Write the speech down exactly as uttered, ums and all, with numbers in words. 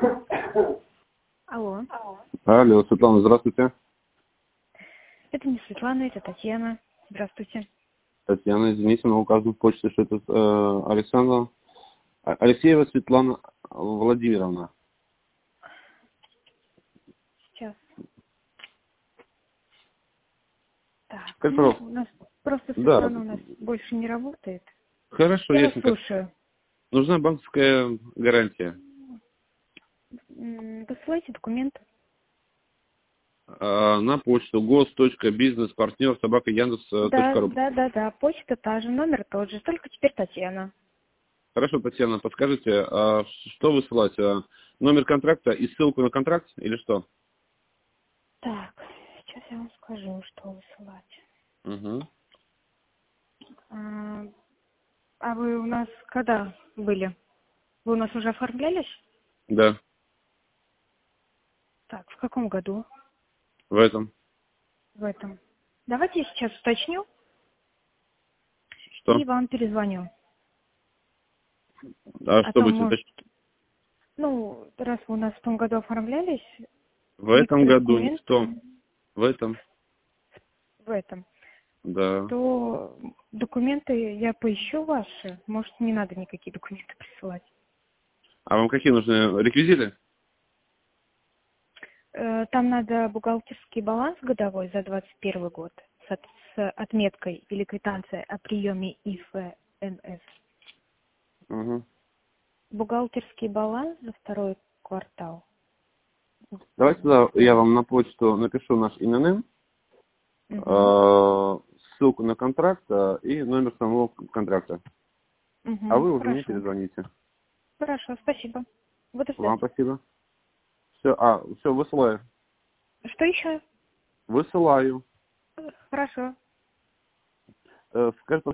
Алло. Алло, Светлана, здравствуйте. Это не Светлана, это Татьяна. Здравствуйте. Татьяна, извините, но указано в почте, что это э, Александра. А- Алексеева Светлана Владимировна. Сейчас. Так, Как ну, пожалуйста? у нас просто Да. Светлана у нас больше не работает. Хорошо, Я вас ясненько. слушаю. Нужна банковская гарантия. М, Посылайте документы. А, на почту гос.бизнеспартнер собака яндекс Да, точка ру. да, да, да. Почта та же, номер тот же, только теперь Татьяна. Хорошо, Татьяна, подскажите, а что высылать? А, номер контракта и ссылку на контракт или что? Так, сейчас я вам скажу, что высылать. Угу. А, а вы у нас когда были? Вы у нас уже оформлялись? Да, Так, в каком году? в этом. В этом. Давайте я сейчас уточню Что? и вам перезвоню. А А что то, будете может, уточнять? ну, раз вы у нас в том году оформлялись, В этом некоторые году, не в документы том. В этом, в этом, да. то документы я поищу ваши. Может, не надо никакие документы присылать. А вам какие нужны реквизиты? Э, Там надо бухгалтерский баланс годовой за двадцать первый год с, от- с отметкой или квитанцией о приеме И Ф Н С. Угу. Бухгалтерский баланс за второй квартал. Давайте тогда я вам на почту напишу наш ин эн эн, Угу. э, ссылку на контракт э, и номер самого контракта. А Угу. вы уже мне Хорошо. перезвоните. Хорошо, спасибо. Буду ждать. Вам спасибо. Все, а, все, высылаю. Что еще? Высылаю. Хорошо. Э, скажите,